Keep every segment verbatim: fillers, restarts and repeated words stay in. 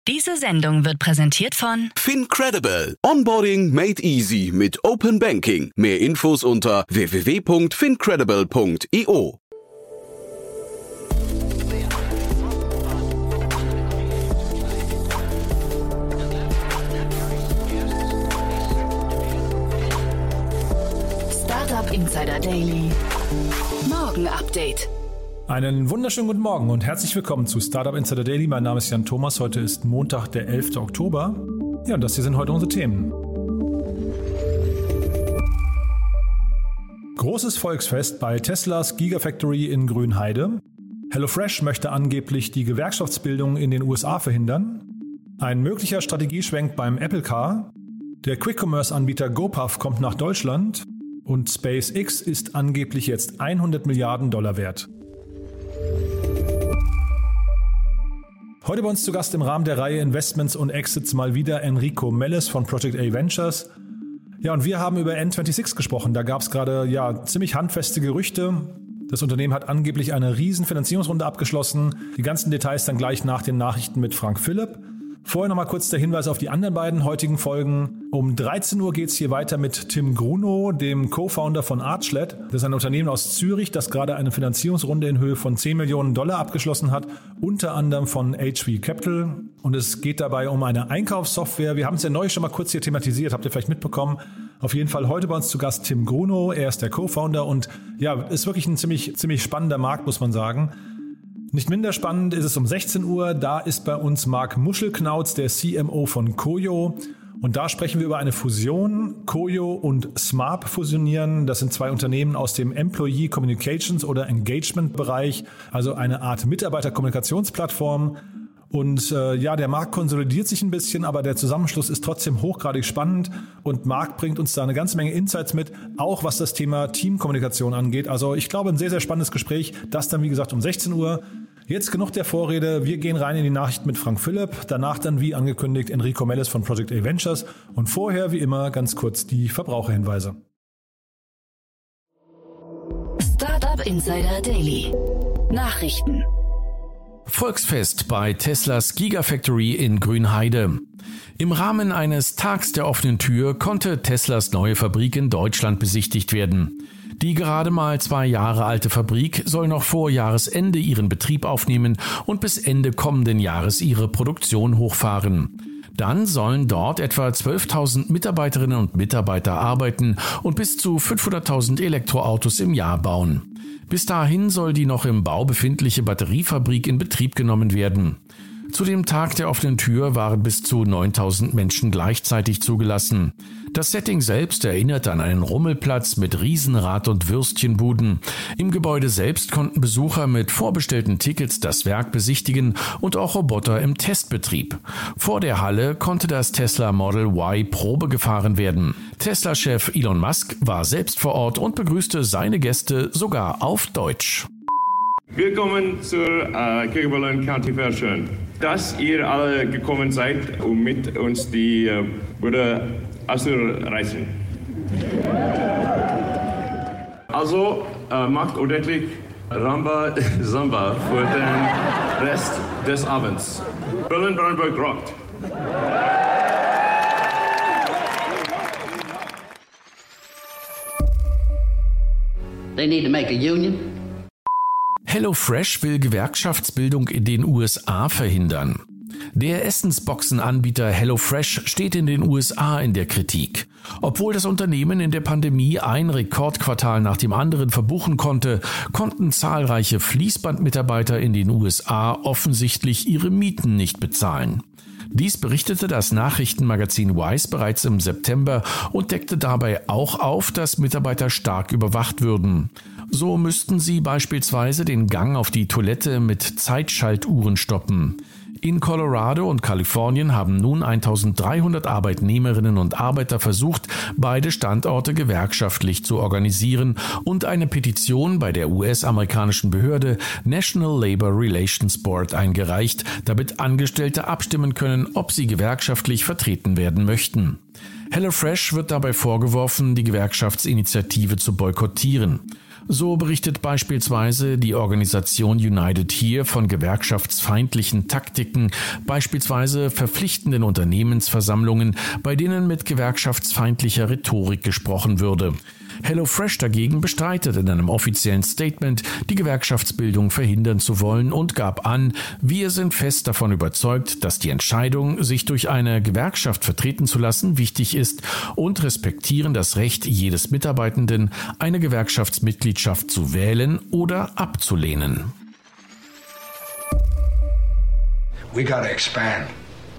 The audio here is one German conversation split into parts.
Diese Sendung wird präsentiert von FinCredible. Onboarding made easy mit Open Banking. Mehr Infos unter w w w punkt fincredible punkt i o. Startup Insider Daily. Morgen Update. Einen wunderschönen guten Morgen und herzlich willkommen zu Startup Insider Daily. Mein Name ist Jan Thomas. Heute ist Montag, der elfter Oktober. Ja, und das hier sind heute unsere Themen. Großes Volksfest bei Teslas Gigafactory in Grünheide. HelloFresh möchte angeblich die Gewerkschaftsbildung in den U S A verhindern. Ein möglicher Strategieschwenk beim Apple Car. Der Quick-Commerce-Anbieter GoPuff kommt nach Deutschland. Und SpaceX ist angeblich jetzt hundert Milliarden Dollar wert. Heute bei uns zu Gast im Rahmen der Reihe Investments und Exits mal wieder Enrico Melles von Project A Ventures. Ja, und wir haben über N sechsundzwanzig gesprochen. Da gab es gerade ja ziemlich handfeste Gerüchte. Das Unternehmen hat angeblich eine riesen Finanzierungsrunde abgeschlossen. Die ganzen Details dann gleich nach den Nachrichten mit Frank Philipp. Vorher nochmal kurz der Hinweis auf die anderen beiden heutigen Folgen. Um dreizehn Uhr geht es hier weiter mit Tim Grunow, dem Co-Founder von Archlet. Das ist ein Unternehmen aus Zürich, das gerade eine Finanzierungsrunde in Höhe von zehn Millionen Dollar abgeschlossen hat, unter anderem von H V Capital. Und es geht dabei um eine Einkaufssoftware. Wir haben es ja neu schon mal kurz hier thematisiert, habt ihr vielleicht mitbekommen. Auf jeden Fall heute bei uns zu Gast Tim Grunow. Er ist der Co-Founder und ja, ist wirklich ein ziemlich, ziemlich spannender Markt, muss man sagen. Nicht minder spannend ist es um sechzehn Uhr, da ist bei uns Marc Muschelknauz, der C M O von Koyo. Und da sprechen wir über eine Fusion. Koyo und Smart fusionieren. Das sind zwei Unternehmen aus dem Employee Communications oder Engagement Bereich, also eine Art Mitarbeiterkommunikationsplattform. Und äh, ja, der Markt konsolidiert sich ein bisschen, aber der Zusammenschluss ist trotzdem hochgradig spannend. Und Marc bringt uns da eine ganze Menge Insights mit, auch was das Thema Teamkommunikation angeht. Also ich glaube, ein sehr, sehr spannendes Gespräch. Das dann, wie gesagt, um sechzehn Uhr. Jetzt genug der Vorrede. Wir gehen rein in die Nachrichten mit Frank Philipp. Danach dann, wie angekündigt, Enrico Melles von Project A Ventures. Und vorher, wie immer, ganz kurz die Verbraucherhinweise. Startup Insider Daily. Nachrichten. Volksfest bei Teslas Gigafactory in Grünheide. Im Rahmen eines Tags der offenen Tür konnte Teslas neue Fabrik in Deutschland besichtigt werden. Die gerade mal zwei Jahre alte Fabrik soll noch vor Jahresende ihren Betrieb aufnehmen und bis Ende kommenden Jahres ihre Produktion hochfahren. Dann sollen dort etwa zwölftausend Mitarbeiterinnen und Mitarbeiter arbeiten und bis zu fünfhunderttausend Elektroautos im Jahr bauen. Bis dahin soll die noch im Bau befindliche Batteriefabrik in Betrieb genommen werden. Zu dem Tag der offenen Tür waren bis zu neuntausend Menschen gleichzeitig zugelassen. Das Setting selbst erinnerte an einen Rummelplatz mit Riesenrad- und Würstchenbuden. Im Gebäude selbst konnten Besucher mit vorbestellten Tickets das Werk besichtigen und auch Roboter im Testbetrieb. Vor der Halle konnte das Tesla Model Y Probe gefahren werden. Tesla-Chef Elon Musk war selbst vor Ort und begrüßte seine Gäste sogar auf Deutsch. Willkommen zur äh, Kirchberlin County Fair Schön. Dass ihr alle gekommen seid, um mit uns die äh, Würde auszureißen. Also äh, macht ordentlich Ramba Samba für den Rest des Abends. Berlin-Brandenburg rockt. They need to make a union. HelloFresh will Gewerkschaftsbildung in den U S A verhindern. Der Essensboxenanbieter HelloFresh steht in den U S A in der Kritik. Obwohl das Unternehmen in der Pandemie ein Rekordquartal nach dem anderen verbuchen konnte, konnten zahlreiche Fließbandmitarbeiter in den U S A offensichtlich ihre Mieten nicht bezahlen. Dies berichtete das Nachrichtenmagazin Vice bereits im September und deckte dabei auch auf, dass Mitarbeiter stark überwacht würden. So müssten sie beispielsweise den Gang auf die Toilette mit Zeitschaltuhren stoppen. In Colorado und Kalifornien haben nun eintausenddreihundert Arbeitnehmerinnen und Arbeiter versucht, beide Standorte gewerkschaftlich zu organisieren und eine Petition bei der U S-amerikanischen Behörde National Labor Relations Board eingereicht, damit Angestellte abstimmen können, ob sie gewerkschaftlich vertreten werden möchten. HelloFresh wird dabei vorgeworfen, die Gewerkschaftsinitiative zu boykottieren. So berichtet beispielsweise die Organisation United Here von gewerkschaftsfeindlichen Taktiken, beispielsweise verpflichtenden Unternehmensversammlungen, bei denen mit gewerkschaftsfeindlicher Rhetorik gesprochen würde. HelloFresh dagegen bestreitet in einem offiziellen Statement, die Gewerkschaftsbildung verhindern zu wollen und gab an, wir sind fest davon überzeugt, dass die Entscheidung, sich durch eine Gewerkschaft vertreten zu lassen, wichtig ist und respektieren das Recht jedes Mitarbeitenden, eine Gewerkschaftsmitgliedschaft zu wählen oder abzulehnen. We gotta expand.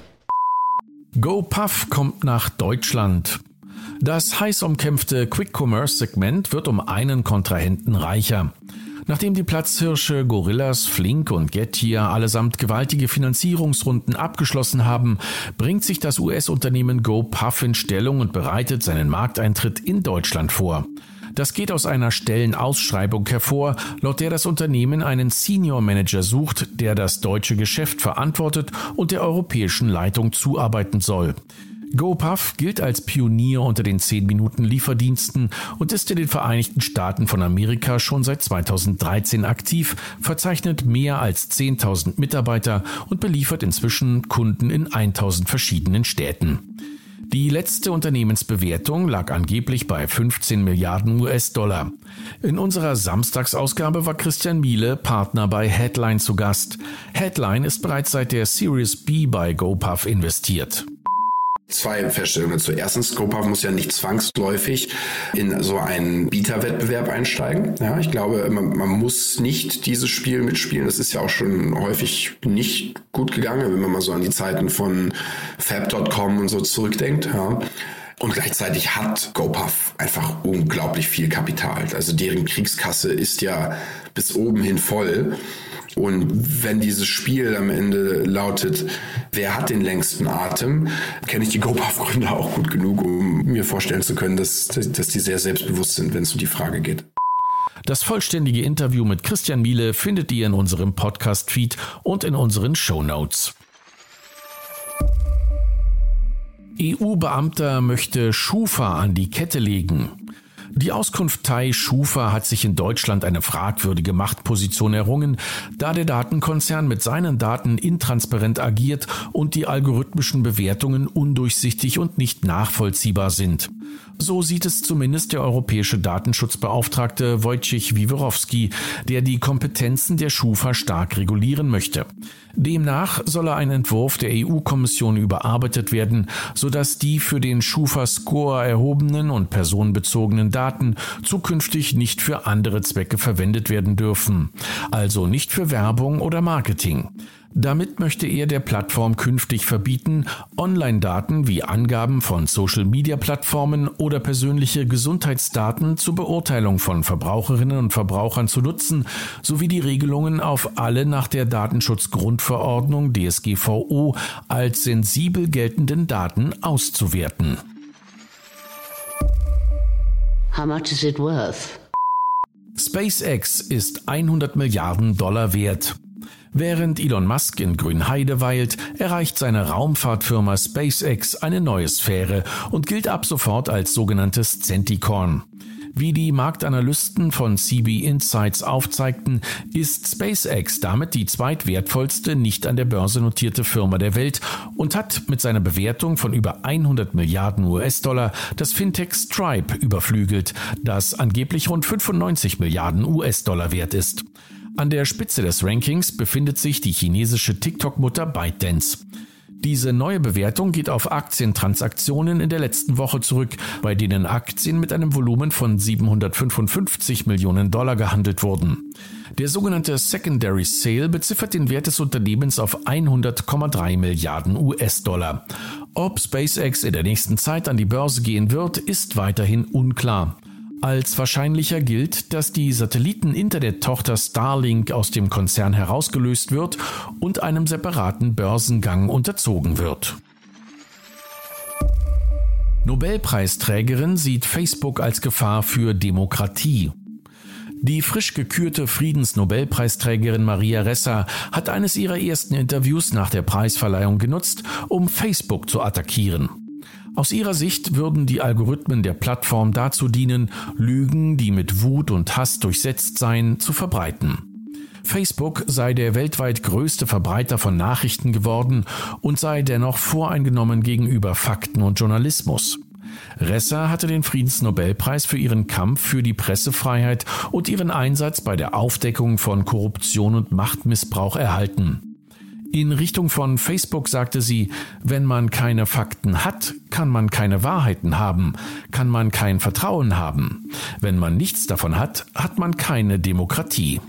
GoPuff kommt nach Deutschland. Das heiß umkämpfte Quick-Commerce-Segment wird um einen Kontrahenten reicher. Nachdem die Platzhirsche Gorillas, Flink und Getir allesamt gewaltige Finanzierungsrunden abgeschlossen haben, bringt sich das U S-Unternehmen GoPuff in Stellung und bereitet seinen Markteintritt in Deutschland vor. Das geht aus einer Stellenausschreibung hervor, laut der das Unternehmen einen Senior Manager sucht, der das deutsche Geschäft verantwortet und der europäischen Leitung zuarbeiten soll. GoPuff gilt als Pionier unter den zehn-Minuten-Lieferdiensten und ist in den Vereinigten Staaten von Amerika schon seit zweitausenddreizehn aktiv, verzeichnet mehr als zehntausend Mitarbeiter und beliefert inzwischen Kunden in tausend verschiedenen Städten. Die letzte Unternehmensbewertung lag angeblich bei fünfzehn Milliarden U S-Dollar. In unserer Samstagsausgabe war Christian Miele, Partner bei Headline, zu Gast. Headline ist bereits seit der Series B bei GoPuff investiert. Zwei Feststellungen dazu. Erstens, GoPuff muss ja nicht zwangsläufig in so einen Bieterwettbewerb einsteigen. Ja, ich glaube, man, man muss nicht dieses Spiel mitspielen. Das ist ja auch schon häufig nicht gut gegangen, wenn man mal so an die Zeiten von Fab Punkt com und so zurückdenkt. Ja. Und gleichzeitig hat GoPuff einfach unglaublich viel Kapital. Also deren Kriegskasse ist ja bis oben hin voll. Und wenn dieses Spiel am Ende lautet, wer hat den längsten Atem, kenne ich die GoPuff-Gründer auch gut genug, um mir vorstellen zu können, dass, dass die sehr selbstbewusst sind, wenn es um die Frage geht. Das vollständige Interview mit Christian Miele findet ihr in unserem Podcast-Feed und in unseren Shownotes. E U-Beamter möchte Schufa an die Kette legen. Die Auskunftei Schufa hat sich in Deutschland eine fragwürdige Machtposition errungen, da der Datenkonzern mit seinen Daten intransparent agiert und die algorithmischen Bewertungen undurchsichtig und nicht nachvollziehbar sind. So sieht es zumindest der europäische Datenschutzbeauftragte Wojciech Wiewiorowski, der die Kompetenzen der Schufa stark regulieren möchte. Demnach solle ein Entwurf der E U-Kommission überarbeitet werden, sodass die für den Schufa-Score erhobenen und personenbezogenen Daten zukünftig nicht für andere Zwecke verwendet werden dürfen, also nicht für Werbung oder Marketing. Damit möchte er der Plattform künftig verbieten, Online-Daten wie Angaben von Social-Media-Plattformen oder persönliche Gesundheitsdaten zur Beurteilung von Verbraucherinnen und Verbrauchern zu nutzen, sowie die Regelungen auf alle nach der Datenschutzgrundverordnung D S G V O als sensibel geltenden Daten auszuwerten. How much is it worth? SpaceX ist hundert Milliarden Dollar wert. Während Elon Musk in Grünheide weilt, erreicht seine Raumfahrtfirma SpaceX eine neue Sphäre und gilt ab sofort als sogenanntes Centicorn. Wie die Marktanalysten von C B Insights aufzeigten, ist SpaceX damit die zweitwertvollste nicht an der Börse notierte Firma der Welt und hat mit seiner Bewertung von über hundert Milliarden U S-Dollar das Fintech Stripe überflügelt, das angeblich rund fünfundneunzig Milliarden U S-Dollar wert ist. An der Spitze des Rankings befindet sich die chinesische TikTok-Mutter ByteDance. Diese neue Bewertung geht auf Aktientransaktionen in der letzten Woche zurück, bei denen Aktien mit einem Volumen von siebenhundertfünfundfünfzig Millionen Dollar gehandelt wurden. Der sogenannte Secondary Sale beziffert den Wert des Unternehmens auf hundert Komma drei Milliarden U S-Dollar. Ob SpaceX in der nächsten Zeit an die Börse gehen wird, ist weiterhin unklar. Als wahrscheinlicher gilt, dass die Satelliten-Internet-Tochter Starlink aus dem Konzern herausgelöst wird und einem separaten Börsengang unterzogen wird. Nobelpreisträgerin sieht Facebook als Gefahr für Demokratie. Die frisch gekürte Friedensnobelpreisträgerin Maria Ressa hat eines ihrer ersten Interviews nach der Preisverleihung genutzt, um Facebook zu attackieren. Aus ihrer Sicht würden die Algorithmen der Plattform dazu dienen, Lügen, die mit Wut und Hass durchsetzt seien, zu verbreiten. Facebook sei der weltweit größte Verbreiter von Nachrichten geworden und sei dennoch voreingenommen gegenüber Fakten und Journalismus. Ressa hatte den Friedensnobelpreis für ihren Kampf für die Pressefreiheit und ihren Einsatz bei der Aufdeckung von Korruption und Machtmissbrauch erhalten. In Richtung von Facebook sagte sie, wenn man keine Fakten hat, kann man keine Wahrheiten haben, kann man kein Vertrauen haben. Wenn man nichts davon hat, hat man keine Demokratie.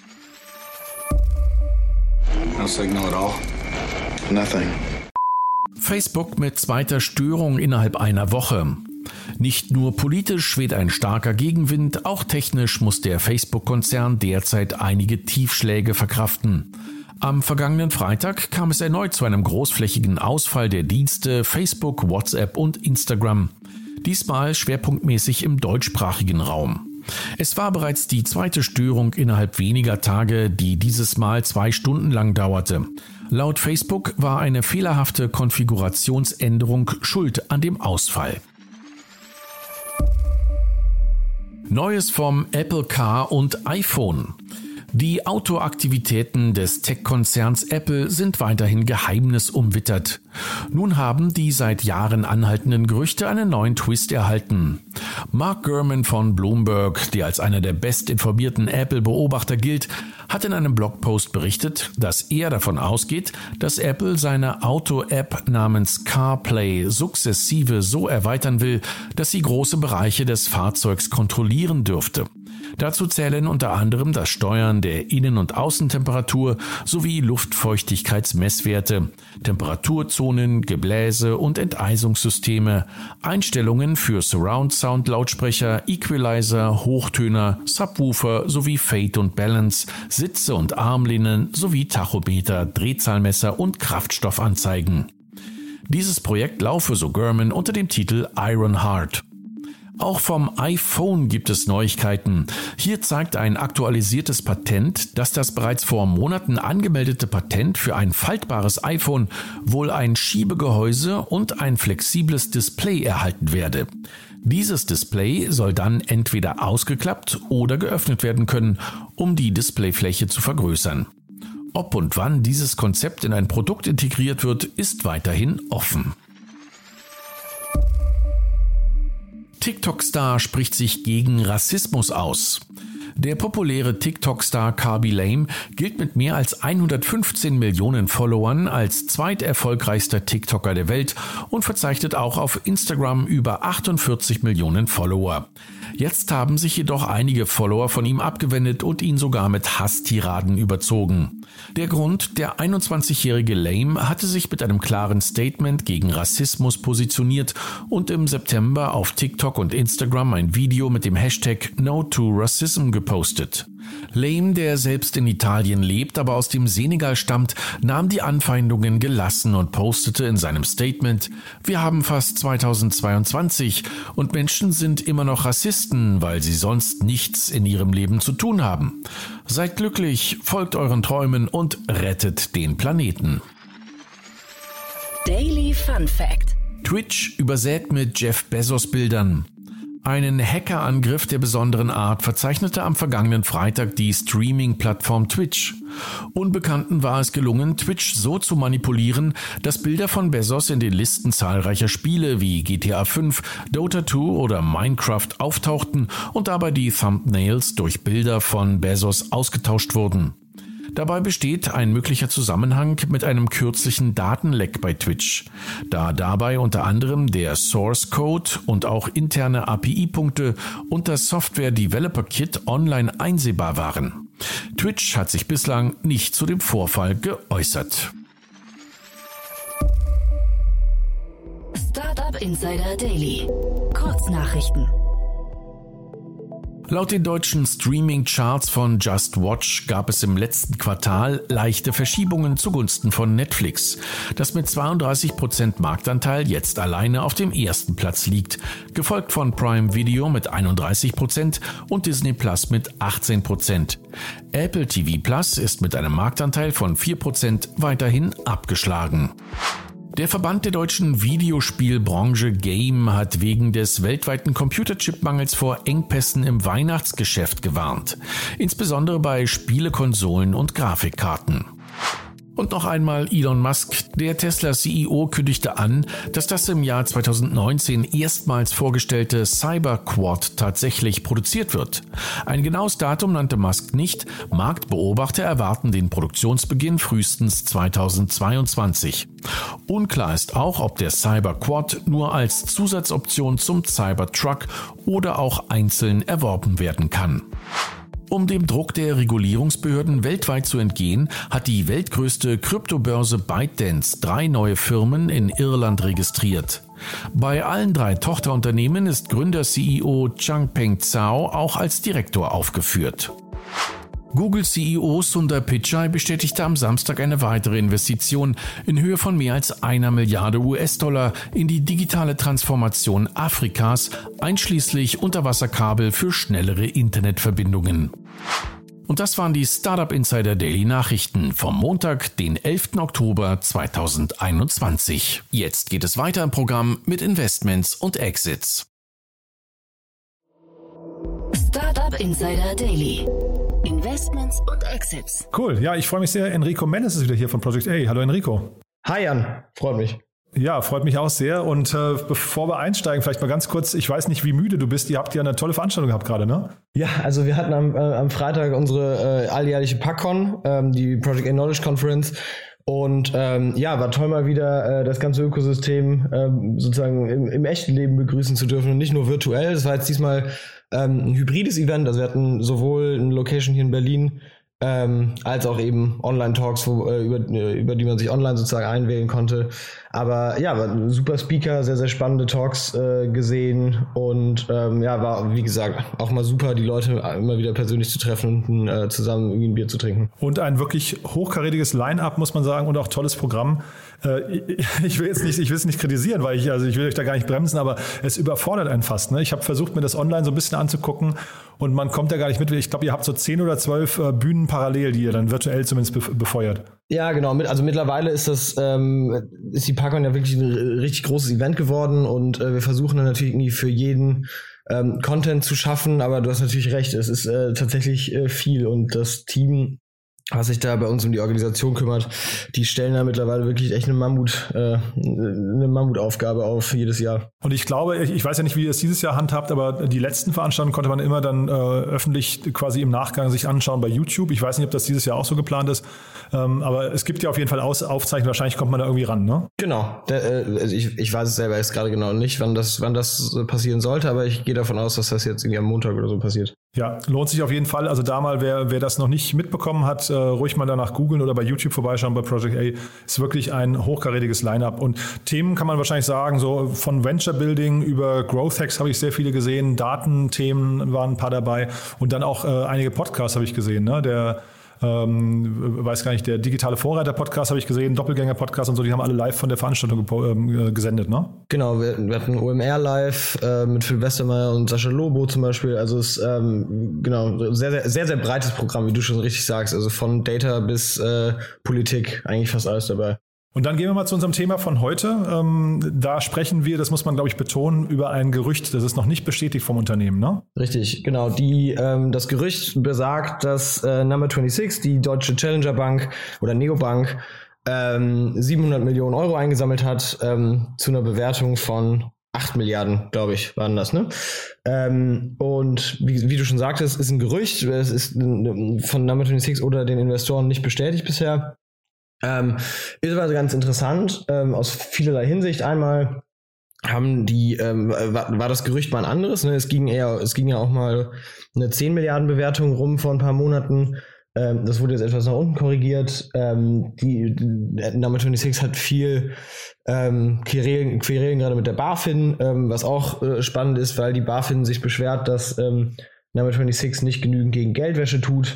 No signal at all. Nothing. Facebook mit zweiter Störung innerhalb einer Woche. Nicht nur politisch weht ein starker Gegenwind, auch technisch muss der Facebook-Konzern derzeit einige Tiefschläge verkraften. Am vergangenen Freitag kam es erneut zu einem großflächigen Ausfall der Dienste Facebook, WhatsApp und Instagram. Diesmal schwerpunktmäßig im deutschsprachigen Raum. Es war bereits die zweite Störung innerhalb weniger Tage, die dieses Mal zwei Stunden lang dauerte. Laut Facebook war eine fehlerhafte Konfigurationsänderung schuld an dem Ausfall. Neues vom Apple Car und iPhone. Die Autoaktivitäten des Tech-Konzerns Apple sind weiterhin geheimnisumwittert. Nun haben die seit Jahren anhaltenden Gerüchte einen neuen Twist erhalten. Mark Gurman von Bloomberg, der als einer der bestinformierten Apple-Beobachter gilt, hat in einem Blogpost berichtet, dass er davon ausgeht, dass Apple seine Auto-App namens CarPlay sukzessive so erweitern will, dass sie große Bereiche des Fahrzeugs kontrollieren dürfte. Dazu zählen unter anderem das Steuern der Innen- und Außentemperatur sowie Luftfeuchtigkeitsmesswerte, Temperaturzonen, Gebläse und Enteisungssysteme, Einstellungen für Surround-Sound-Lautsprecher, Equalizer, Hochtöner, Subwoofer sowie Fade und Balance, Sitze und Armlehnen sowie Tachometer, Drehzahlmesser und Kraftstoffanzeigen. Dieses Projekt laufe, so Gurman, unter dem Titel Ironheart. Auch vom iPhone gibt es Neuigkeiten. Hier zeigt ein aktualisiertes Patent, dass das bereits vor Monaten angemeldete Patent für ein faltbares iPhone wohl ein Schiebegehäuse und ein flexibles Display erhalten werde. Dieses Display soll dann entweder ausgeklappt oder geöffnet werden können, um die Displayfläche zu vergrößern. Ob und wann dieses Konzept in ein Produkt integriert wird, ist weiterhin offen. TikTok-Star spricht sich gegen Rassismus aus. Der populäre TikTok-Star Khaby Lame gilt mit mehr als hundertfünfzehn Millionen Followern als zweiterfolgreichster TikToker der Welt und verzeichnet auch auf Instagram über achtundvierzig Millionen Follower. Jetzt haben sich jedoch einige Follower von ihm abgewendet und ihn sogar mit Hasstiraden überzogen. Der Grund: der einundzwanzigjährige Lame hatte sich mit einem klaren Statement gegen Rassismus positioniert und im September auf TikTok und Instagram ein Video mit dem Hashtag No to Racism gepostet. Lame, der selbst in Italien lebt, aber aus dem Senegal stammt, nahm die Anfeindungen gelassen und postete in seinem Statement: Wir haben fast zweitausendzweiundzwanzig und Menschen sind immer noch Rassisten, weil sie sonst nichts in ihrem Leben zu tun haben. Seid glücklich, folgt euren Träumen und rettet den Planeten. Daily Fun Fact: Twitch übersät mit Jeff Bezos Bildern. Einen Hackerangriff der besonderen Art verzeichnete am vergangenen Freitag die Streaming-Plattform Twitch. Unbekannten war es gelungen, Twitch so zu manipulieren, dass Bilder von Bezos in den Listen zahlreicher Spiele wie G T A fünf, Dota zwei oder Minecraft auftauchten und dabei die Thumbnails durch Bilder von Bezos ausgetauscht wurden. Dabei besteht ein möglicher Zusammenhang mit einem kürzlichen Datenleck bei Twitch, da dabei unter anderem der Source Code und auch interne A P I-Punkte und das Software Developer Kit online einsehbar waren. Twitch hat sich bislang nicht zu dem Vorfall geäußert. Startup Insider Daily. Kurznachrichten. Laut den deutschen Streaming-Charts von Just Watch gab es im letzten Quartal leichte Verschiebungen zugunsten von Netflix, das mit zweiunddreißig Prozent Marktanteil jetzt alleine auf dem ersten Platz liegt, gefolgt von Prime Video mit einunddreißig Prozent und Disney Plus mit achtzehn Prozent. Apple T V Plus ist mit einem Marktanteil von vier Prozent weiterhin abgeschlagen. Der Verband der deutschen Videospielbranche Game hat wegen des weltweiten Computerchipmangels vor Engpässen im Weihnachtsgeschäft gewarnt, insbesondere bei Spielekonsolen und Grafikkarten. Und noch einmal Elon Musk, der Tesla-C E O, kündigte an, dass das im Jahr zweitausendneunzehn erstmals vorgestellte Cyberquad tatsächlich produziert wird. Ein genaues Datum nannte Musk nicht, Marktbeobachter erwarten den Produktionsbeginn frühestens zweitausendzweiundzwanzig. Unklar ist auch, ob der Cyberquad nur als Zusatzoption zum Cybertruck oder auch einzeln erworben werden kann. Um dem Druck der Regulierungsbehörden weltweit zu entgehen, hat die weltgrößte Kryptobörse ByteDance drei neue Firmen in Irland registriert. Bei allen drei Tochterunternehmen ist Gründer-C E O Changpeng Zhao auch als Direktor aufgeführt. Google-C E O Sundar Pichai bestätigte am Samstag eine weitere Investition in Höhe von mehr als einer Milliarde U S-Dollar in die digitale Transformation Afrikas, einschließlich Unterwasserkabel für schnellere Internetverbindungen. Und das waren die Startup Insider Daily Nachrichten vom Montag, den elften Oktober zweitausendeinundzwanzig. Jetzt geht es weiter im Programm mit Investments und Exits. Startup Insider Daily. Investments und Exits. Cool, ja, ich freue mich sehr. Enrico Mendes ist wieder hier von Project A. Hallo Enrico. Hi Jan, freut mich. Ja, freut mich auch sehr. Und äh, bevor wir einsteigen, vielleicht mal ganz kurz, ich weiß nicht, wie müde du bist. Ihr habt ja eine tolle Veranstaltung gehabt gerade, ne? Ja, also wir hatten am, äh, am Freitag unsere äh, alljährliche PackCon, ähm, die Project A Knowledge Conference. Und ähm, ja, war toll mal wieder äh, das ganze Ökosystem ähm, sozusagen im, im echten Leben begrüßen zu dürfen und nicht nur virtuell. Das war jetzt diesmal ähm, ein hybrides Event. Also wir hatten sowohl eine Location hier in Berlin ähm, als auch eben Online-Talks, wo, äh, über, über die man sich online sozusagen einwählen konnte. Aber ja, war ein super Speaker, sehr, sehr spannende Talks äh, gesehen und ähm, ja, war, wie gesagt, auch mal super, die Leute immer wieder persönlich zu treffen und äh, zusammen irgendwie ein Bier zu trinken. Und ein wirklich hochkarätiges Line-Up, muss man sagen, und auch tolles Programm. Äh, ich will jetzt nicht, ich will es nicht kritisieren, weil ich, also ich will euch da gar nicht bremsen, aber es überfordert einen fast. Ne? Ich habe versucht, mir das online so ein bisschen anzugucken und man kommt da gar nicht mit. Ich glaube, ihr habt so zehn oder zwölf äh, Bühnen parallel, die ihr dann virtuell zumindest be- befeuert. Ja, genau. Also mittlerweile ist das, ähm, ist die PackCon ja wirklich ein richtig großes Event geworden und äh, wir versuchen dann natürlich irgendwie für jeden ähm, Content zu schaffen, aber du hast natürlich recht, es ist äh, tatsächlich äh, viel und das Team, was sich da bei uns um die Organisation kümmert, die stellen da mittlerweile wirklich echt eine Mammut, äh, eine Mammutaufgabe auf jedes Jahr. Und ich glaube, ich, ich weiß ja nicht, wie ihr es dieses Jahr handhabt, aber die letzten Veranstaltungen konnte man immer dann äh, öffentlich quasi im Nachgang sich anschauen bei YouTube. Ich weiß nicht, ob das dieses Jahr auch so geplant ist, ähm, aber es gibt ja auf jeden Fall Aus- Aufzeichnungen, wahrscheinlich kommt man da irgendwie ran, ne? Genau, der, äh, also ich, ich weiß es selber jetzt gerade genau nicht, wann das, wann das passieren sollte, aber ich gehe davon aus, dass das jetzt irgendwie am Montag oder so passiert. Ja, lohnt sich auf jeden Fall. Also da mal, wer, wer das noch nicht mitbekommen hat, äh, ruhig mal danach googeln oder bei YouTube vorbeischauen bei Project A. Ist wirklich ein hochkarätiges Line-Up. Und Themen kann man wahrscheinlich sagen, so von Venture Building über Growth Hacks habe ich sehr viele gesehen. Datenthemen waren ein paar dabei. Und dann auch äh, einige Podcasts habe ich gesehen. Ne? Der Ähm, weiß gar nicht, der digitale Vorreiter-Podcast habe ich gesehen, Doppelgänger-Podcast und so, die haben alle live von der Veranstaltung gepo- ähm, gesendet, ne? Genau, wir, wir hatten O M R live äh, mit Phil Westermeier und Sascha Lobo zum Beispiel, also es ist ähm, genau, sehr, sehr, sehr, sehr breites Programm, wie du schon richtig sagst, also von Data bis äh, Politik, eigentlich fast alles dabei. Und dann gehen wir mal zu unserem Thema von heute. Ähm, da sprechen wir, das muss man glaube ich betonen, über ein Gerücht, das ist noch nicht bestätigt vom Unternehmen, ne? Richtig, genau. Die, ähm, das Gerücht besagt, dass äh, Number sechsundzwanzig, die deutsche Challenger Bank oder Neobank, ähm, siebenhundert Millionen Euro eingesammelt hat, ähm, zu einer Bewertung von acht Milliarden, glaube ich, waren das, ne? Ähm, und wie, wie du schon sagtest, ist ein Gerücht, es ist von Number sechsundzwanzig oder den Investoren nicht bestätigt bisher. Ähm, ist aber ganz interessant, ähm, aus vielerlei Hinsicht. Einmal haben die, ähm, war, war das Gerücht mal ein anderes, ne? Es ging eher, es ging ja auch mal eine zehn Milliarden Bewertung rum vor ein paar Monaten. Ähm, das wurde jetzt etwas nach unten korrigiert. Ähm, die, die Number sechsundzwanzig hat viel ähm, Querelen, Querelen gerade mit der BaFin, ähm, was auch äh, spannend ist, weil die BaFin sich beschwert, dass ähm, Number sechsundzwanzig nicht genügend gegen Geldwäsche tut.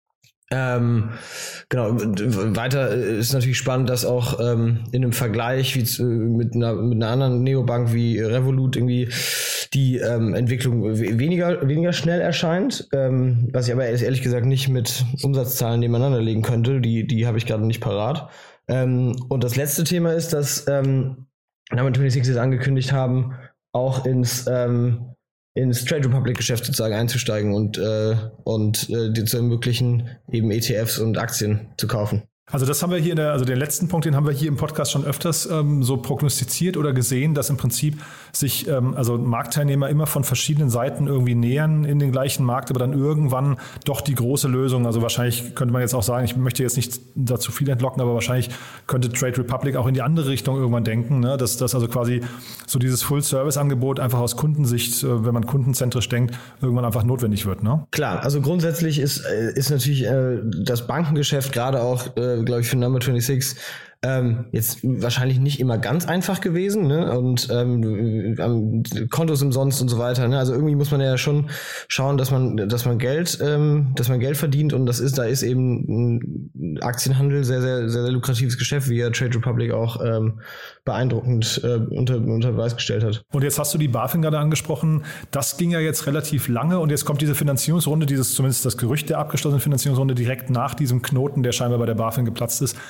Ähm, genau, weiter ist natürlich spannend, dass auch ähm, in einem Vergleich wie mit einer, mit einer anderen Neobank wie Revolut irgendwie die ähm, Entwicklung weniger, weniger schnell erscheint, ähm, was ich aber ehrlich gesagt nicht mit Umsatzzahlen nebeneinander legen könnte, die, die habe ich gerade nicht parat. Ähm, und das letzte Thema ist, dass ähm, Number sechsundzwanzig jetzt angekündigt haben, auch ins ähm, ins Trade Republic Geschäft sozusagen einzusteigen und äh, und äh, dir zu ermöglichen, eben E T Fs und Aktien zu kaufen. Also das haben wir hier in der, also den letzten Punkt, den haben wir hier im Podcast schon öfters ähm, so prognostiziert oder gesehen, dass im Prinzip sich ähm, also Marktteilnehmer immer von verschiedenen Seiten irgendwie nähern in den gleichen Markt, aber dann irgendwann doch die große Lösung, also wahrscheinlich könnte man jetzt auch sagen, ich möchte jetzt nicht dazu viel entlocken, aber wahrscheinlich könnte Trade Republic auch in die andere Richtung irgendwann denken, ne? dass das also quasi so dieses Full-Service-Angebot einfach aus Kundensicht, äh, wenn man kundenzentrisch denkt, irgendwann einfach notwendig wird. Ne? Klar, also grundsätzlich ist, ist natürlich äh, das Bankengeschäft gerade auch äh, glaube ich, für Number sechsundzwanzig ähm, jetzt wahrscheinlich nicht immer ganz einfach gewesen, ne? Und ähm, ähm, Kontos umsonst und so weiter, ne? Also irgendwie muss man ja schon schauen, dass man, dass man Geld, ähm, dass man Geld verdient, und das ist, da ist eben ein Aktienhandel sehr, sehr, sehr, sehr lukratives Geschäft, wie ja Trade Republic auch ähm, beeindruckend äh, unter, unter Beweis gestellt hat. Und jetzt hast du die BaFin gerade angesprochen. Das ging ja jetzt relativ lange, und jetzt kommt diese Finanzierungsrunde, dieses zumindest das Gerücht der abgeschlossenen Finanzierungsrunde direkt nach diesem Knoten, der scheinbar bei der BaFin geplatzt ist.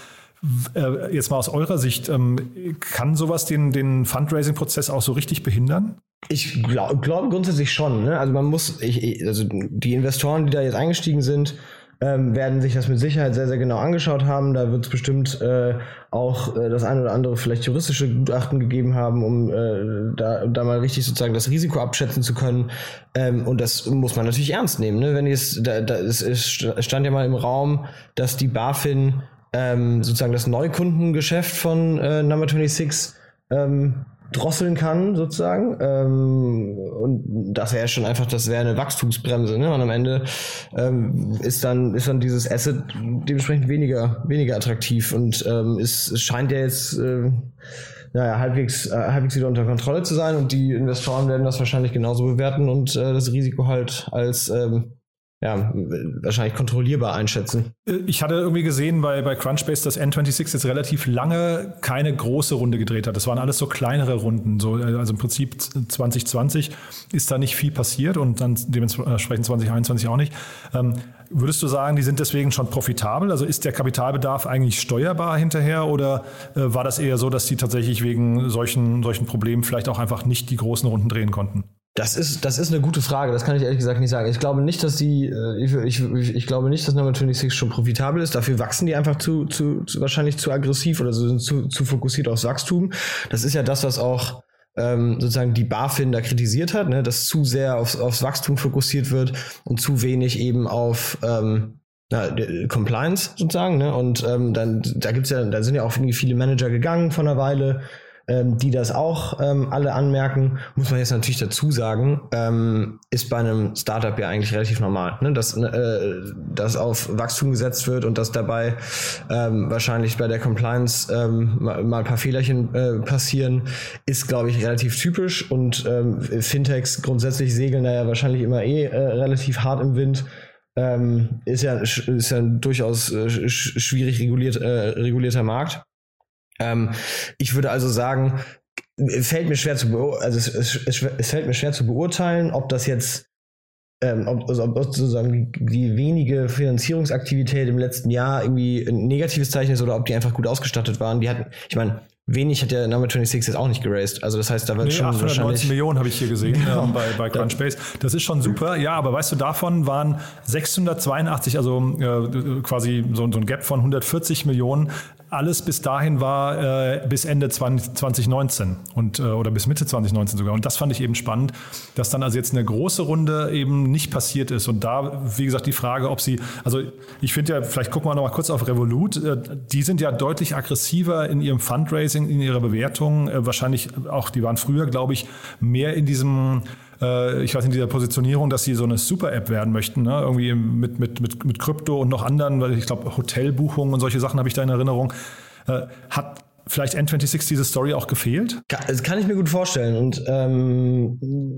Jetzt mal aus eurer Sicht, kann sowas den, den Fundraising-Prozess auch so richtig behindern? Ich glaube glaub grundsätzlich schon. Ne? Also man muss, ich, also die Investoren, die da jetzt eingestiegen sind, ähm, werden sich das mit Sicherheit sehr, sehr genau angeschaut haben. Da wird es bestimmt äh, auch äh, das eine oder andere vielleicht juristische Gutachten gegeben haben, um äh, da, da mal richtig sozusagen das Risiko abschätzen zu können. Ähm, und das muss man natürlich ernst nehmen. Ne? Wenn jetzt, da, da, es, es stand ja mal im Raum, dass die BaFin ähm, sozusagen das Neukundengeschäft von äh, Number sechsundzwanzig ähm, drosseln kann, sozusagen. Ähm, und das wäre schon einfach, das wäre eine Wachstumsbremse, ne? Und am Ende ähm, ist dann ist dann dieses Asset dementsprechend weniger weniger attraktiv, und ähm, es, es scheint ja jetzt äh, naja, halbwegs, äh, halbwegs wieder unter Kontrolle zu sein, und die Investoren werden das wahrscheinlich genauso bewerten und äh, das Risiko halt als ähm, ja, wahrscheinlich kontrollierbar einschätzen. Ich hatte irgendwie gesehen bei, bei Crunchbase, dass N sechsundzwanzig jetzt relativ lange keine große Runde gedreht hat. Das waren alles so kleinere Runden. So, also im Prinzip zwanzig zwanzig ist da nicht viel passiert, und dann dementsprechend zwanzig einundzwanzig auch nicht. Ähm, würdest du sagen, die sind deswegen schon profitabel? Also ist der Kapitalbedarf eigentlich steuerbar hinterher, oder äh, war das eher so, dass die tatsächlich wegen solchen, solchen Problemen vielleicht auch einfach nicht die großen Runden drehen konnten? Das ist, das ist eine gute Frage, das kann ich ehrlich gesagt nicht sagen. Ich glaube nicht, dass die, ich, ich, ich glaube nicht, dass Number sechsundzwanzig schon profitabel ist. Dafür wachsen die einfach zu, zu, zu wahrscheinlich zu aggressiv oder so, sind zu, zu fokussiert aufs Wachstum. Das ist ja das, was auch ähm, sozusagen die BaFin da kritisiert hat, ne, dass zu sehr aufs, aufs Wachstum fokussiert wird und zu wenig eben auf ähm, na, Compliance sozusagen. Ne? Und ähm, dann, da gibt's ja, da sind ja auch irgendwie viele Manager gegangen von einer Weile, Ähm, die das auch ähm, alle anmerken. Muss man jetzt natürlich dazu sagen, ähm, ist bei einem Startup ja eigentlich relativ normal, ne? dass, äh, dass auf Wachstum gesetzt wird und dass dabei ähm, wahrscheinlich bei der Compliance ähm, mal, mal ein paar Fehlerchen äh, passieren, ist, glaube ich, relativ typisch, und ähm, Fintechs grundsätzlich segeln da ja wahrscheinlich immer eh äh, relativ hart im Wind. Ähm, ist ja, ist ja ein durchaus äh, sch- schwierig reguliert, äh, regulierter Markt. Ähm, ich würde also sagen, fällt mir schwer zu beur- also es, es, es fällt mir schwer zu beurteilen, ob das jetzt, ähm, ob, also ob sozusagen die, die wenige Finanzierungsaktivität im letzten Jahr irgendwie ein negatives Zeichen ist, oder ob die einfach gut ausgestattet waren. Die hatten, ich meine, wenig hat der Number sechsundzwanzig jetzt auch nicht geraced. Also das heißt, da wird nee, schon achthundertneunzig Millionen habe ich hier gesehen, genau, ähm, bei, bei Crunchbase. Das ist schon super. Ja, aber weißt du, davon waren sechshundertzweiundachtzig, also äh, quasi so, so ein Gap von hundertvierzig Millionen. Alles bis dahin war äh, bis Ende zwanzig neunzehn und äh, oder bis Mitte zwanzig neunzehn sogar. Und das fand ich eben spannend, dass dann also jetzt eine große Runde eben nicht passiert ist. Und da, wie gesagt, die Frage, ob sie, also ich finde ja, vielleicht gucken wir noch mal kurz auf Revolut. Äh, die sind ja deutlich aggressiver in ihrem Fundraising, in ihrer Bewertung. Äh, wahrscheinlich auch, die waren früher, glaube ich, mehr in diesem ich weiß nicht, in dieser Positionierung, dass sie so eine Super-App werden möchten, ne? Irgendwie mit, mit, mit, mit Krypto und noch anderen, weil ich glaube, Hotelbuchungen und solche Sachen habe ich da in Erinnerung. Äh, hat vielleicht N sechsundzwanzig diese Story auch gefehlt? Das kann ich mir gut vorstellen. Und ähm,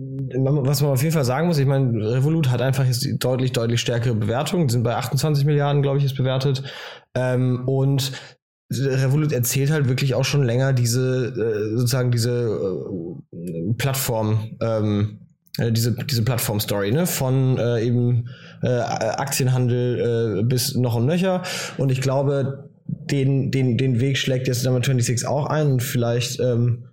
was man auf jeden Fall sagen muss, ich meine, Revolut hat einfach jetzt deutlich, deutlich stärkere Bewertungen, sind bei achtundzwanzig Milliarden, glaube ich, ist bewertet. Ähm, und Revolut erzählt halt wirklich auch schon länger diese, äh, sozusagen diese äh, Plattform, ähm, diese diese Plattform-Story, ne, von äh, eben äh, Aktienhandel äh, bis noch und nöcher. Und ich glaube, den, den, den Weg schlägt jetzt Number sechsundzwanzig auch ein und vielleicht, ähm,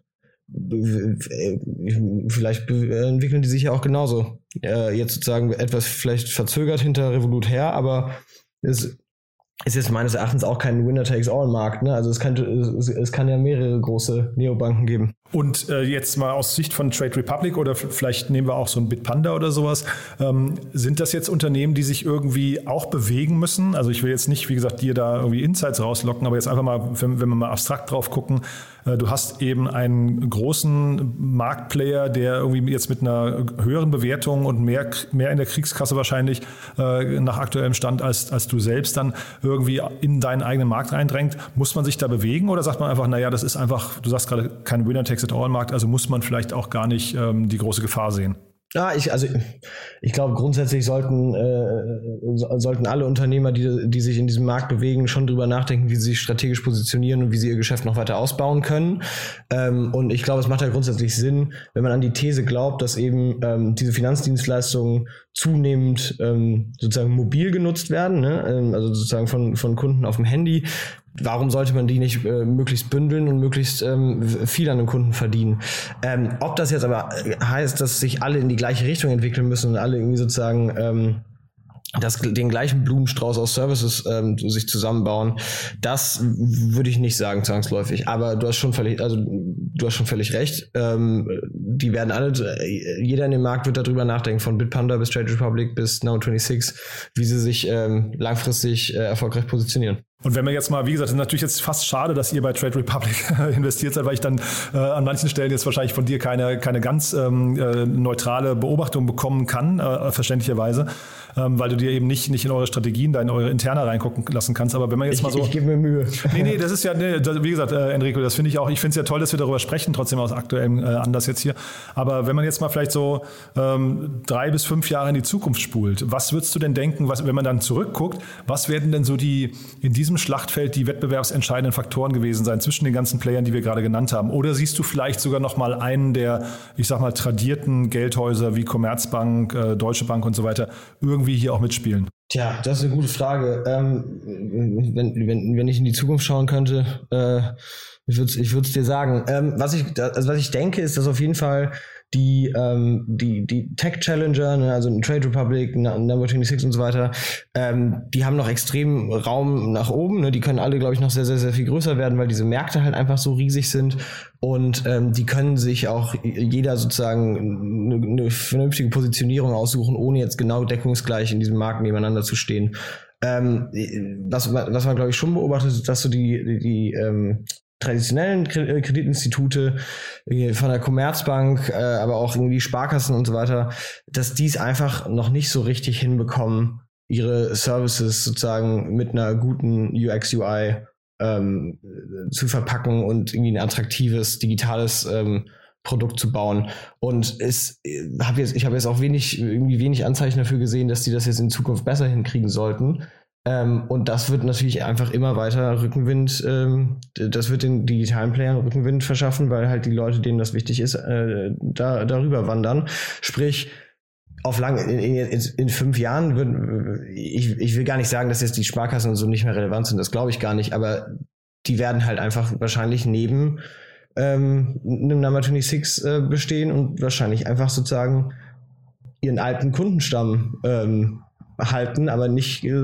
vielleicht entwickeln die sich ja auch genauso. Äh, jetzt sozusagen etwas vielleicht verzögert hinter Revolut her, aber es ist jetzt meines Erachtens auch kein Winner-Takes-All-Markt. Ne? Also es kann, es, es kann ja mehrere große Neobanken geben. Und äh, jetzt mal aus Sicht von Trade Republic oder f- vielleicht nehmen wir auch so ein Bitpanda oder sowas, ähm, sind das jetzt Unternehmen, die sich irgendwie auch bewegen müssen? Also ich will jetzt nicht, wie gesagt, dir da irgendwie Insights rauslocken, aber jetzt einfach mal, wenn, wenn wir mal abstrakt drauf gucken, äh, du hast eben einen großen Marktplayer, der irgendwie jetzt mit einer höheren Bewertung und mehr, mehr in der Kriegskasse wahrscheinlich äh, nach aktuellem Stand als, als du selbst dann irgendwie in deinen eigenen Markt reindrängt. Muss man sich da bewegen oder sagt man einfach, naja, das ist einfach, du sagst gerade, kein Winner-Takes-it-all-Markt, also muss man vielleicht auch gar nicht ähm, die große Gefahr sehen? Ja, ich, also ich glaube, grundsätzlich sollten, äh, so, sollten alle Unternehmer, die, die sich in diesem Markt bewegen, schon drüber nachdenken, wie sie sich strategisch positionieren und wie sie ihr Geschäft noch weiter ausbauen können. Ähm, und ich glaube, es macht ja grundsätzlich Sinn, wenn man an die These glaubt, dass eben ähm, diese Finanzdienstleistungen zunehmend ähm, sozusagen mobil genutzt werden, ne? ähm, also sozusagen von, von Kunden auf dem Handy. Warum sollte man die nicht äh, möglichst bündeln und möglichst ähm, viel an den Kunden verdienen? Ähm, ob das jetzt aber heißt, dass sich alle in die gleiche Richtung entwickeln müssen und alle irgendwie sozusagen ähm, das, den gleichen Blumenstrauß aus Services ähm, sich zusammenbauen, das würde ich nicht sagen zwangsläufig. Aber du hast schon völlig, also du hast schon völlig recht. Ähm, die werden alle, jeder in dem Markt wird darüber nachdenken, von Bitpanda bis Trade Republic bis Number sechsundzwanzig, wie sie sich ähm, langfristig äh, erfolgreich positionieren. Und wenn wir jetzt mal, wie gesagt, ist natürlich jetzt fast schade, dass ihr bei Trade Republic investiert seid, weil ich dann äh, an manchen Stellen jetzt wahrscheinlich von dir keine, keine ganz ähm, äh, neutrale Beobachtung bekommen kann, äh, verständlicherweise, ähm, weil du dir eben nicht, nicht in eure Strategien, da in eure Interne reingucken lassen kannst. Aber wenn man jetzt ich, mal so... Ich gebe mir Mühe. Nee, nee, das ist ja, nee, das, wie gesagt, äh, Enrico, das finde ich auch, ich finde es ja toll, dass wir darüber sprechen, trotzdem aus aktuellem äh, Anlass jetzt hier. Aber wenn man jetzt mal vielleicht so ähm, drei bis fünf Jahre in die Zukunft spult, was würdest du denn denken, was, wenn man dann zurückguckt, was werden denn so die in diesem Schlachtfeld die wettbewerbsentscheidenden Faktoren gewesen sein zwischen den ganzen Playern, die wir gerade genannt haben? Oder siehst du vielleicht sogar noch mal einen der, ich sag mal, tradierten Geldhäuser wie Commerzbank, äh, Deutsche Bank und so weiter irgendwie hier auch mitspielen? Tja, das ist eine gute Frage. Ähm, wenn, wenn, wenn ich in die Zukunft schauen könnte, äh, ich würde ich würde es dir sagen. Ähm, was ich, also was ich denke, ist, dass auf jeden Fall die ähm, die die Tech Challenger, ne, also Trade Republic, Number sechsundzwanzig und so weiter, ähm, die haben noch extrem Raum nach oben. Ne? Die können alle, glaube ich, noch sehr sehr sehr viel größer werden, weil diese Märkte halt einfach so riesig sind und ähm, die können sich auch jeder sozusagen eine, eine vernünftige Positionierung aussuchen, ohne jetzt genau deckungsgleich in diesem Markt nebeneinander zu stehen. Ähm, was was man, glaube ich, schon beobachtet, ist, dass so die die, die ähm, traditionellen Kreditinstitute von der Commerzbank, äh, aber auch irgendwie Sparkassen und so weiter, dass die es einfach noch nicht so richtig hinbekommen, ihre Services sozusagen mit einer guten U X U I ähm, zu verpacken und irgendwie ein attraktives digitales ähm, Produkt zu bauen. Und es hab jetzt, ich habe jetzt auch wenig, irgendwie wenig Anzeichen dafür gesehen, dass die das jetzt in Zukunft besser hinkriegen sollten. Ähm, und das wird natürlich einfach immer weiter Rückenwind, ähm, das wird den digitalen Playern Rückenwind verschaffen, weil halt die Leute, denen das wichtig ist, äh, da darüber wandern. Sprich, auf lang, in, in, in fünf Jahren wird, ich, ich will gar nicht sagen, dass jetzt die Sparkassen und so nicht mehr relevant sind, das glaube ich gar nicht, aber die werden halt einfach wahrscheinlich neben ähm, einem Number sechsundzwanzig äh, bestehen und wahrscheinlich einfach sozusagen ihren alten Kundenstamm ähm, halten, aber nicht äh,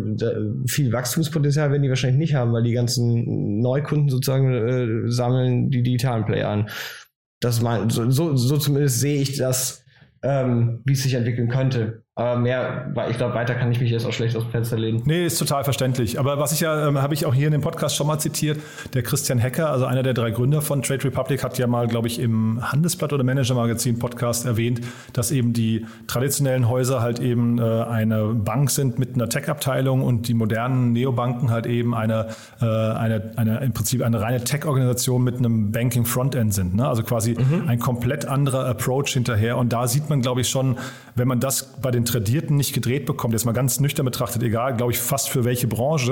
viel Wachstumspotenzial werden die wahrscheinlich nicht haben, weil die ganzen Neukunden sozusagen äh, sammeln die digitalen Player an. Das mein, so, so, so zumindest sehe ich das, ähm, wie es sich entwickeln könnte. Aber mehr, ich glaube, weiter kann ich mich jetzt auch schlecht aus dem Fenster lehnen. Nee, ist total verständlich. Aber was ich ja, ähm, habe ich auch hier in dem Podcast schon mal zitiert, der Christian Hecker, also einer der drei Gründer von Trade Republic, hat ja mal, glaube ich, im Handelsblatt oder Manager Magazin Podcast erwähnt, dass eben die traditionellen Häuser halt eben äh, eine Bank sind mit einer Tech-Abteilung und die modernen Neobanken halt eben eine, äh, eine, eine im Prinzip eine reine Tech-Organisation mit einem Banking-Frontend sind. Ne? Also quasi mhm. ein komplett anderer Approach hinterher. Und da sieht man, glaube ich, schon, wenn man das bei den Tradierten nicht gedreht bekommt, jetzt mal ganz nüchtern betrachtet, egal, glaube ich, fast für welche Branche,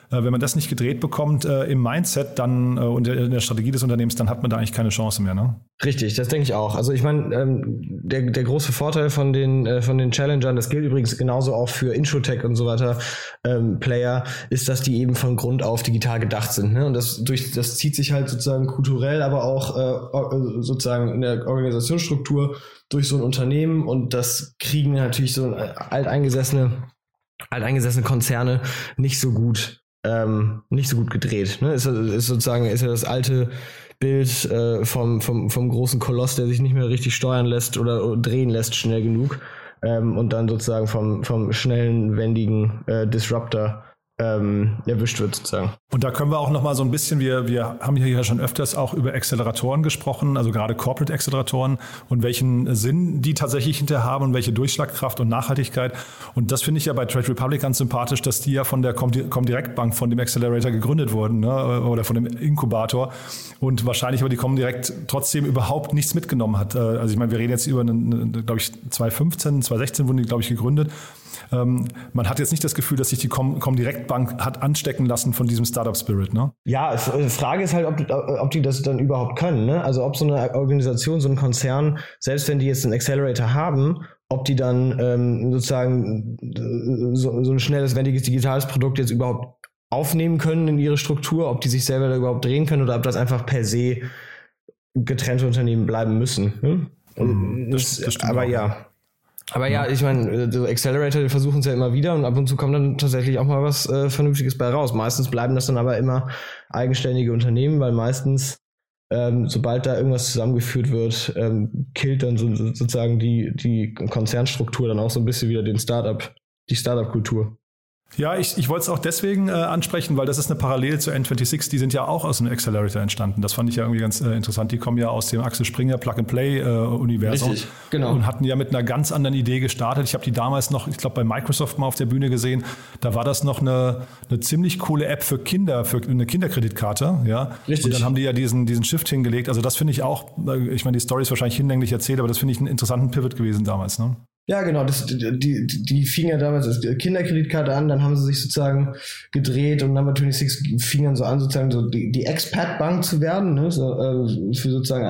wenn man das nicht gedreht bekommt äh, im Mindset dann äh, und in der Strategie des Unternehmens, dann hat man da eigentlich keine Chance mehr, ne? Richtig, das denke ich auch. Also ich meine, ähm, der, der große Vorteil von den, äh, von den Challengern, das gilt übrigens genauso auch für Insurtech und so weiter, ähm, Player, ist, dass die eben von Grund auf digital gedacht sind. Ne? Und das, durch, das zieht sich halt sozusagen kulturell, aber auch äh, sozusagen in der Organisationsstruktur durch so ein Unternehmen, und das kriegen natürlich so alteingesessene, alteingesessene Konzerne nicht so gut, ähm, nicht so gut gedreht. Ne? Ist, ist sozusagen, ist ja das alte Bild äh, vom, vom, vom großen Koloss, der sich nicht mehr richtig steuern lässt oder, oder drehen lässt schnell genug, ähm, und dann sozusagen vom, vom schnellen, wendigen äh, Disruptor ähm, erwischt wird sozusagen. Und da können wir auch noch mal so ein bisschen, wir, wir haben hier ja schon öfters auch über Acceleratoren gesprochen, also gerade Corporate Acceleratoren und welchen Sinn die tatsächlich hinterher haben und welche Durchschlagkraft und Nachhaltigkeit. Und das finde ich ja bei Trade Republic ganz sympathisch, dass die ja von der Comdirect Bank, von dem Accelerator gegründet wurden, ne, oder von dem Inkubator, und wahrscheinlich aber die Comdirect trotzdem überhaupt nichts mitgenommen hat. Also ich meine, wir reden jetzt über, glaube ich, zwanzig fünfzehn, zwanzig sechzehn wurden die, glaube ich, gegründet. Ähm, man hat jetzt nicht das Gefühl, dass sich die Comdirect Bank hat anstecken lassen von diesem Startup-Spirit, ne? Ja, die Frage ist halt, ob, ob die das dann überhaupt können, ne? Also ob so eine Organisation, so ein Konzern, selbst wenn die jetzt einen Accelerator haben, ob die dann ähm, sozusagen so, so ein schnelles, wendiges, digitales Produkt jetzt überhaupt aufnehmen können in ihre Struktur, ob die sich selber da überhaupt drehen können oder ob das einfach per se getrennte Unternehmen bleiben müssen. Ne? Mhm, das, das aber auch. ja. Aber ja, ich meine, so Accelerator, die versuchen es ja immer wieder, und ab und zu kommt dann tatsächlich auch mal was äh, Vernünftiges bei raus. Meistens bleiben das dann aber immer eigenständige Unternehmen, weil meistens, ähm, sobald da irgendwas zusammengeführt wird, ähm, killt dann so, sozusagen die, die Konzernstruktur dann auch so ein bisschen wieder den Startup, die Startup-Kultur. Ja, ich, ich wollte es auch deswegen äh, ansprechen, weil das ist eine Parallele zu N sechsundzwanzig, die sind ja auch aus einem Accelerator entstanden. Das fand ich ja irgendwie ganz äh, interessant. Die kommen ja aus dem Axel Springer Plug-and-Play-Universum äh, genau. und hatten ja mit einer ganz anderen Idee gestartet. Ich habe die damals noch, ich glaube, bei Microsoft mal auf der Bühne gesehen. Da war das noch eine, eine ziemlich coole App für Kinder, für eine Kinderkreditkarte. Ja? Richtig. Und dann haben die ja diesen, diesen Shift hingelegt. Also das finde ich auch, ich meine, die Story ist wahrscheinlich hinlänglich erzählt, aber das finde ich einen interessanten Pivot gewesen damals, ne? Ja, genau, das, die, die, die fingen ja damals als Kinderkreditkarte an, dann haben sie sich sozusagen gedreht, und Number sechsundzwanzig fing dann so an, sozusagen so die, die Expat-Bank zu werden, ne, so, äh, für sozusagen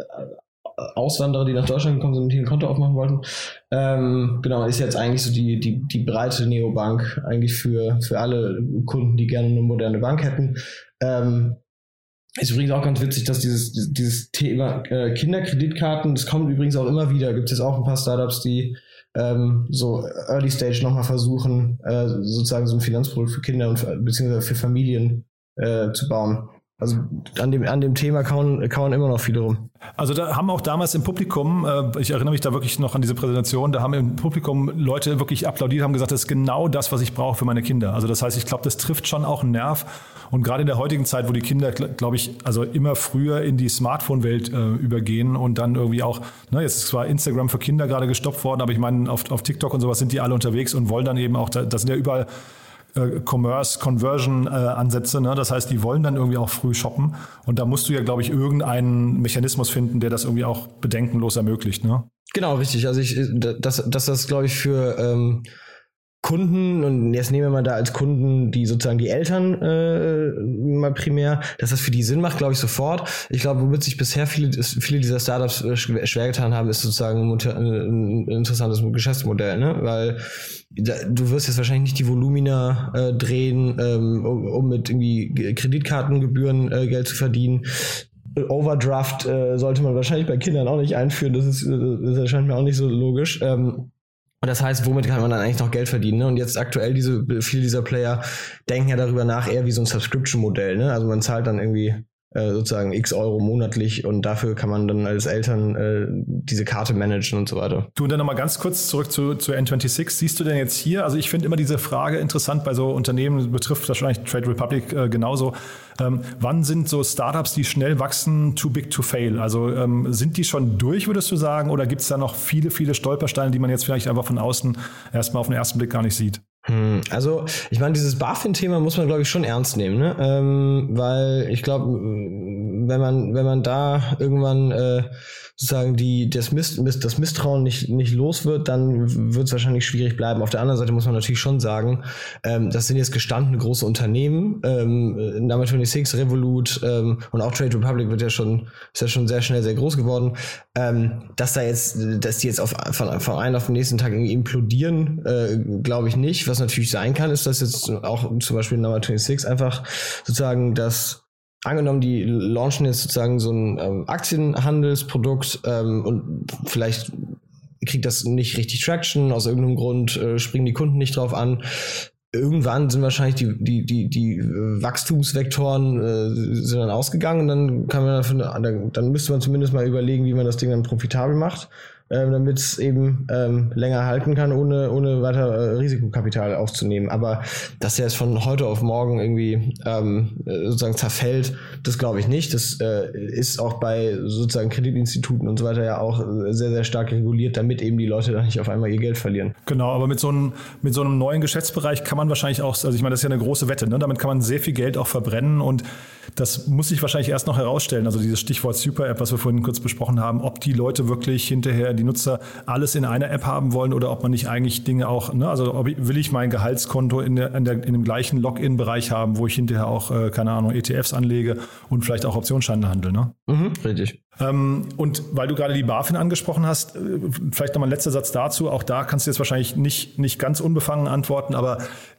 äh, Auswanderer, die nach Deutschland gekommen sind und hier ein Konto aufmachen wollten. Ähm, genau, ist jetzt eigentlich so die, die, die breite Neobank eigentlich für, für alle Kunden, die gerne eine moderne Bank hätten. Ähm, Ist übrigens auch ganz witzig, dass dieses, dieses Thema äh, Kinderkreditkarten, das kommt übrigens auch immer wieder. Gibt es jetzt auch ein paar Startups, die ähm, so Early Stage nochmal versuchen, äh, sozusagen so ein Finanzprodukt für Kinder und für, beziehungsweise für Familien äh, zu bauen. Also an dem, an dem Thema kauen, kauen immer noch viele rum. Also da haben auch damals im Publikum, äh, ich erinnere mich da wirklich noch an diese Präsentation, da haben im Publikum Leute wirklich applaudiert, haben gesagt, das ist genau das, was ich brauche für meine Kinder. Also das heißt, ich glaube, das trifft schon auch einen Nerv. Und gerade in der heutigen Zeit, wo die Kinder, glaube ich, also immer früher in die Smartphone-Welt äh, übergehen und dann irgendwie auch, ne, jetzt ist zwar Instagram für Kinder gerade gestoppt worden, aber ich meine, auf, auf TikTok und sowas sind die alle unterwegs und wollen dann eben auch, da, das sind ja überall äh, Commerce-Conversion-Ansätze, äh, ne? Das heißt, die wollen dann irgendwie auch früh shoppen. Und da musst du ja, glaube ich, irgendeinen Mechanismus finden, der das irgendwie auch bedenkenlos ermöglicht, ne? Genau, richtig. Also ich, dass, dass das, glaube ich, für ähm Kunden, und jetzt nehmen wir mal da als Kunden die sozusagen die Eltern äh, mal primär, dass das für die Sinn macht, glaube ich, sofort. Ich glaube, womit sich bisher viele, viele dieser Startups schwer, schwer getan haben, ist sozusagen ein, ein interessantes Geschäftsmodell, ne? Weil da, du wirst jetzt wahrscheinlich nicht die Volumina äh, drehen, ähm, um, um mit irgendwie Kreditkartengebühren äh, Geld zu verdienen. Overdraft äh, sollte man wahrscheinlich bei Kindern auch nicht einführen, das ist, das erscheint mir auch nicht so logisch. Ähm, Und das heißt, womit kann man dann eigentlich noch Geld verdienen? Ne? Und jetzt aktuell, diese viele dieser Player denken ja darüber nach, eher wie so ein Subscription-Modell. Ne? Also man zahlt dann irgendwie äh, sozusagen x Euro monatlich, und dafür kann man dann als Eltern äh, diese Karte managen und so weiter. Du, und dann nochmal ganz kurz zurück zu, zu N sechsundzwanzig. Siehst du denn jetzt hier, also ich finde immer diese Frage interessant bei so Unternehmen, betrifft wahrscheinlich Trade Republic äh, genauso. Ähm, wann sind so Startups, die schnell wachsen, too big to fail? Also ähm, sind die schon durch, würdest du sagen, oder gibt es da noch viele, viele Stolpersteine, die man jetzt vielleicht einfach von außen erstmal auf den ersten Blick gar nicht sieht? Hm, also ich meine, dieses BaFin-Thema muss man, glaube ich, schon ernst nehmen, ne? Ähm, weil ich glaube, wenn man, wenn man da irgendwann äh, sozusagen die, das, Miss, das Misstrauen nicht, nicht los wird, dann wird es wahrscheinlich schwierig bleiben. Auf der anderen Seite muss man natürlich schon sagen, ähm, das sind jetzt gestandene große Unternehmen, ähm, Number sechsundzwanzig, Revolut ähm, und auch Trade Republic wird ja schon, ist ja schon sehr schnell sehr groß geworden, ähm, dass da jetzt, dass die jetzt auf, von, von einem auf den nächsten Tag irgendwie implodieren, äh, glaube ich nicht. Was natürlich sein kann, ist, dass jetzt auch zum Beispiel Number sechsundzwanzig einfach sozusagen das angenommen, die launchen jetzt sozusagen so ein ähm, Aktienhandelsprodukt ähm, und vielleicht kriegt das nicht richtig Traction, aus irgendeinem Grund äh, springen die Kunden nicht drauf an. Irgendwann sind wahrscheinlich die, die, die, die Wachstumsvektoren äh, sind dann ausgegangen und dann kann man dafür, dann müsste man zumindest mal überlegen, wie man das Ding dann profitabel macht, äh, damit es eben ähm, länger halten kann, ohne, ohne weiter äh, Risikokapital aufzunehmen. Aber dass er jetzt von heute auf morgen irgendwie ähm, sozusagen zerfällt, das glaube ich nicht. Das äh, ist auch bei sozusagen Kreditinstituten und so weiter ja auch sehr, sehr stark reguliert, damit eben die Leute dann nicht auf einmal ihr Geld verlieren. Genau, aber mit so einem, mit so einem neuen Geschäftsbereich kann man wahrscheinlich auch, also ich meine, das ist ja eine große Wette, ne? Damit kann man sehr viel Geld auch verbrennen und das muss sich wahrscheinlich erst noch herausstellen, also dieses Stichwort Super-App, was wir vorhin kurz besprochen haben, ob die Leute wirklich hinterher, die Nutzer, alles in einer App haben wollen oder ob man nicht eigentlich Dinge auch, ne, also ob ich, will ich mein Gehaltskonto in, der, in, der, in dem gleichen Login-Bereich haben, wo ich hinterher auch, äh, keine Ahnung, E T Fs anlege und vielleicht auch Optionsscheine handle, ne? Mhm, richtig. Ähm, und weil du gerade die BaFin angesprochen hast, äh, vielleicht nochmal ein letzter Satz dazu, auch da kannst du jetzt wahrscheinlich nicht, nicht ganz unbefangen antworten, aber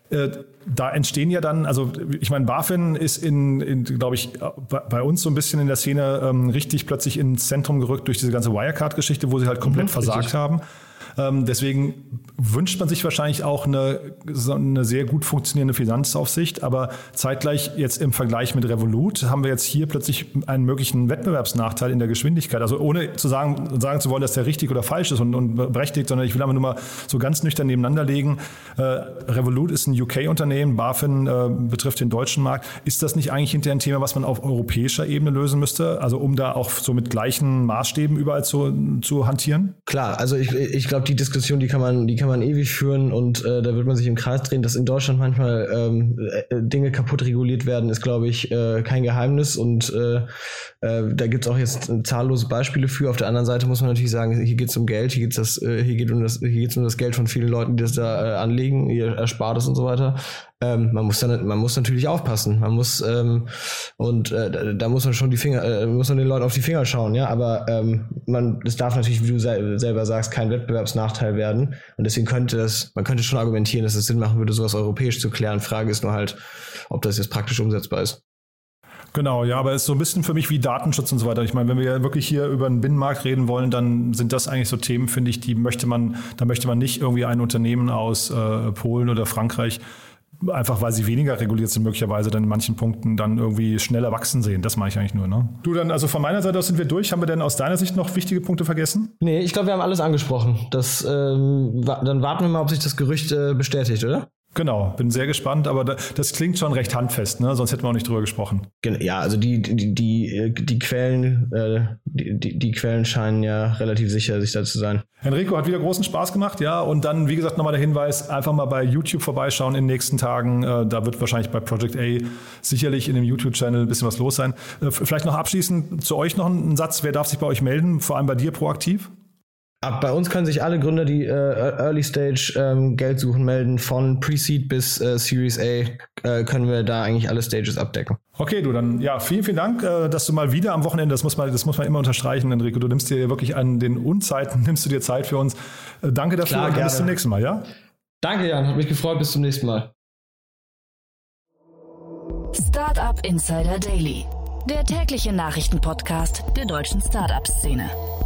da entstehen ja dann, also ich meine, BaFin ist in, in glaube ich, bei uns so ein bisschen in der Szene ähm, richtig plötzlich ins Zentrum gerückt durch diese ganze Wirecard-Geschichte, wo sie halt komplett mhm, versagt richtig. haben. Ähm, deswegen wünscht man sich wahrscheinlich auch eine, so eine sehr gut funktionierende Finanzaufsicht, aber zeitgleich jetzt im Vergleich mit Revolut haben wir jetzt hier plötzlich einen möglichen Wettbewerbsnachteil in der Geschwindigkeit. Also ohne zu sagen, sagen zu wollen, dass der richtig oder falsch ist und, und berechtigt, sondern ich will aber nur mal so ganz nüchtern nebeneinander legen. Äh, Revolut ist ein U K-Unternehmen, BaFin äh, betrifft den deutschen Markt. Ist das nicht eigentlich hinterher ein Thema, was man auf europäischer Ebene lösen müsste? Also um da auch so mit gleichen Maßstäben überall zu, zu hantieren? Klar, also ich, ich glaube, die Diskussion, die kann man, die kann man ewig führen und äh, da wird man sich im Kreis drehen. Dass in Deutschland manchmal ähm, äh, Dinge kaputt reguliert werden, ist, glaube ich, äh, kein Geheimnis und äh, äh, da gibt es auch jetzt zahllose Beispiele für. Auf der anderen Seite muss man natürlich sagen, hier geht es um Geld, hier geht es äh, hier geht um das, hier geht's um das Geld von vielen Leuten, die das da äh, anlegen, ihr Erspartes und so weiter. Ähm, man muss dann, man muss natürlich aufpassen. Man muss ähm, und äh, da muss man schon die Finger, äh, muss man den Leuten auf die Finger schauen, ja. Aber ähm, man, es darf natürlich, wie du se- selber sagst, kein Wettbewerbsnachteil werden. Und deswegen könnte das, man könnte schon argumentieren, dass es Sinn machen würde, sowas europäisch zu klären. Frage ist nur halt, ob das jetzt praktisch umsetzbar ist. Genau, ja, aber es ist so ein bisschen für mich wie Datenschutz und so weiter. Ich meine, wenn wir ja wirklich hier über einen Binnenmarkt reden wollen, dann sind das eigentlich so Themen, finde ich, die möchte man, da möchte man nicht irgendwie ein Unternehmen aus äh, Polen oder Frankreich, einfach weil sie weniger reguliert sind, möglicherweise dann in manchen Punkten dann irgendwie schneller wachsen sehen. Das mache ich eigentlich nur, ne? Du, dann, also von meiner Seite aus sind wir durch. Haben wir denn aus deiner Sicht noch wichtige Punkte vergessen? Nee, ich glaube, wir haben alles angesprochen. Das, ähm, wa- dann warten wir mal, ob sich das Gerücht äh, bestätigt, oder? Genau, bin sehr gespannt, aber da, das klingt schon recht handfest, ne? Sonst hätten wir auch nicht drüber gesprochen. Ja, also die, die, die, die Quellen, äh, die, die, die Quellen scheinen ja relativ sicher, sich da zu sein. Enrico, hat wieder großen Spaß gemacht, ja. Und dann, wie gesagt, nochmal der Hinweis, einfach mal bei YouTube vorbeischauen in den nächsten Tagen. Äh, da wird wahrscheinlich bei Project A sicherlich in dem YouTube-Channel ein bisschen was los sein. Äh, vielleicht noch abschließend zu euch noch ein Satz. Wer darf sich bei euch melden? Vor allem bei dir proaktiv? Ab bei uns können sich alle Gründer, die äh, Early Stage ähm, Geld suchen, melden. Von Pre-Seed bis äh, Series A äh, können wir da eigentlich alle Stages abdecken. Okay, du, dann ja, vielen, vielen Dank, äh, dass du mal wieder am Wochenende, das muss man, das muss man immer unterstreichen, Enrico, du nimmst dir wirklich an den Unzeiten, nimmst du dir Zeit für uns. Äh, danke dafür. Klar, und gerne. Bis zum nächsten Mal, ja? Danke, Jan, hat mich gefreut, bis zum nächsten Mal. Startup Insider Daily, der tägliche Nachrichtenpodcast der deutschen Startup-Szene.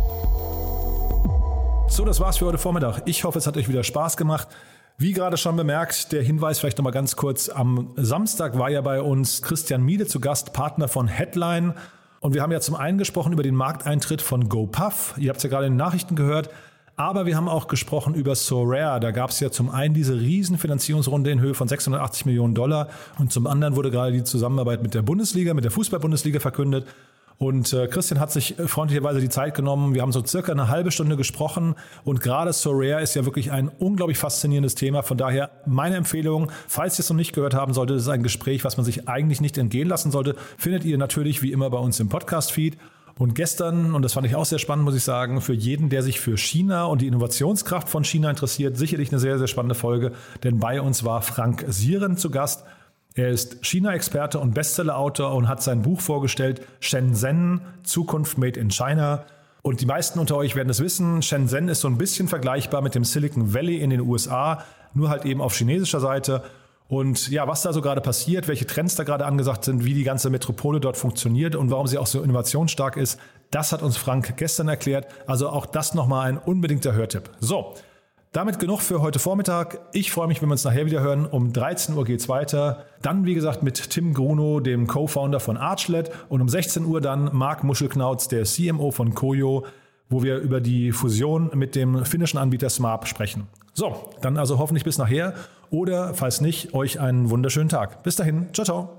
So, das war's für heute Vormittag. Ich hoffe, es hat euch wieder Spaß gemacht. Wie gerade schon bemerkt, der Hinweis vielleicht nochmal ganz kurz. Am Samstag war ja bei uns Christian Miede zu Gast, Partner von Headline. Und wir haben ja zum einen gesprochen über den Markteintritt von GoPuff. Ihr habt es ja gerade in den Nachrichten gehört. Aber wir haben auch gesprochen über Sorare. Da gab es ja zum einen diese riesen Finanzierungsrunde in Höhe von sechshundertachtzig Millionen Dollar. Und zum anderen wurde gerade die Zusammenarbeit mit der Bundesliga, mit der Fußball-Bundesliga verkündet. Und äh, Christian hat sich freundlicherweise die Zeit genommen. Wir haben so circa eine halbe Stunde gesprochen und gerade Sorare ist ja wirklich ein unglaublich faszinierendes Thema. Von daher meine Empfehlung, falls ihr es noch nicht gehört haben solltet, das ist ein Gespräch, was man sich eigentlich nicht entgehen lassen sollte, findet ihr natürlich wie immer bei uns im Podcast-Feed. Und gestern, und das fand ich auch sehr spannend, muss ich sagen, für jeden, der sich für China und die Innovationskraft von China interessiert, sicherlich eine sehr, sehr spannende Folge, denn bei uns war Frank Sieren zu Gast. Er ist China-Experte und Bestseller-Autor und hat sein Buch vorgestellt, Shenzhen, Zukunft made in China. Und die meisten unter euch werden es wissen, Shenzhen ist so ein bisschen vergleichbar mit dem Silicon Valley in den U S A, nur halt eben auf chinesischer Seite. Und ja, was da so gerade passiert, welche Trends da gerade angesagt sind, wie die ganze Metropole dort funktioniert und warum sie auch so innovationsstark ist, das hat uns Frank gestern erklärt. Also auch das nochmal ein unbedingter Hörtipp. So. Damit genug für heute Vormittag. Ich freue mich, wenn wir uns nachher wieder hören. Um dreizehn Uhr geht's weiter. Dann, wie gesagt, mit Tim Grunow, dem Co-Founder von Archlet. Und um sechzehn Uhr dann Marc Muschelknautz, der C M O von Koyo, wo wir über die Fusion mit dem finnischen Anbieter Smart sprechen. So, dann also hoffentlich bis nachher. Oder, falls nicht, euch einen wunderschönen Tag. Bis dahin. Ciao, ciao.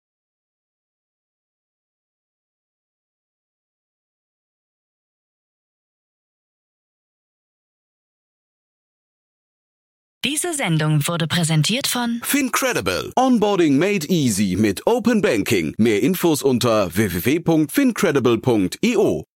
Diese Sendung wurde präsentiert von FinCredible. Onboarding made easy mit Open Banking. Mehr Infos unter w w w punkt fincredible punkt i o.